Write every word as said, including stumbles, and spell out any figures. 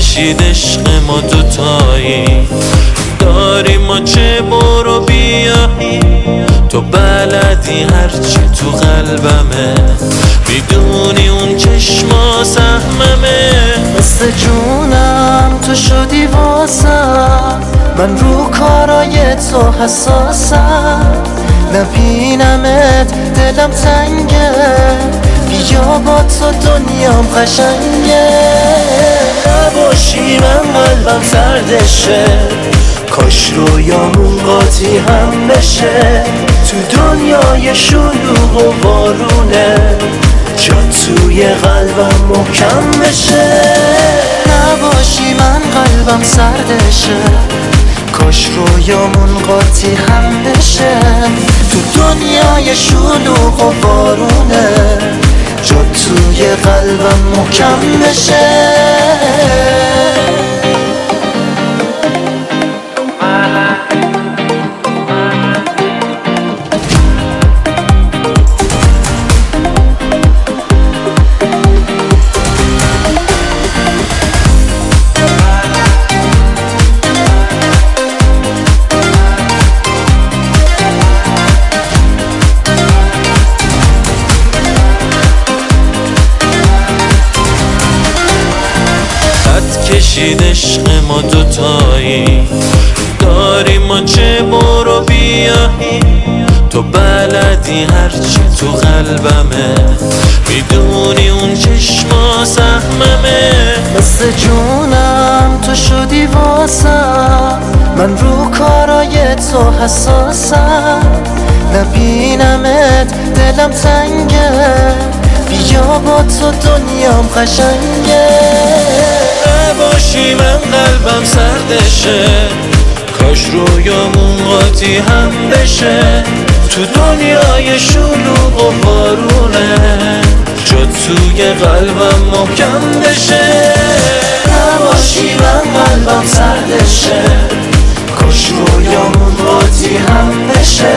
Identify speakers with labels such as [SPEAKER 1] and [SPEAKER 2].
[SPEAKER 1] کشید عشق ما دوتایی، داریم ما چه برو بیایی. تو بلدی هرچی تو قلبمه، میدونی اون چشما سهممه.
[SPEAKER 2] مثل جونم تو شدی واسم، من رو کارای تو حساسم. نبینمت دلم تنگه، بیا با تو دنیام قشنگه. نباشی من قلبم سردشه، کاش رویامون قاطی هم بشه. تو دنیای شلوغ و بارونه، جا توی قلبم محکم بشه. نباشی من قلبم سردشه، کاش رویامون قاطی هم بشه. تو دنیای شلوغ و بارونه، جا توی قلبم محکم بشه.
[SPEAKER 1] کشید عشق ما دوتایی، داریم ما چه برو بیایی. تو بلدی هرچی تو قلبمه، میدونی اون چشما سهممه.
[SPEAKER 2] مثل جونم تو شدی واسم، من رو کارای تو حساسم. نبینمت دلم تنگه، بیا با تو دنیام قشنگه.
[SPEAKER 1] نباشی من قلبم سردشه، کاش رویامون قاطی هم بشه. تو دنیای شلوغ و بارونه، جا توی قلبم محکم بشه.
[SPEAKER 2] نباشی من قلبم سردشه، کاش رویامون قاطی هم بشه.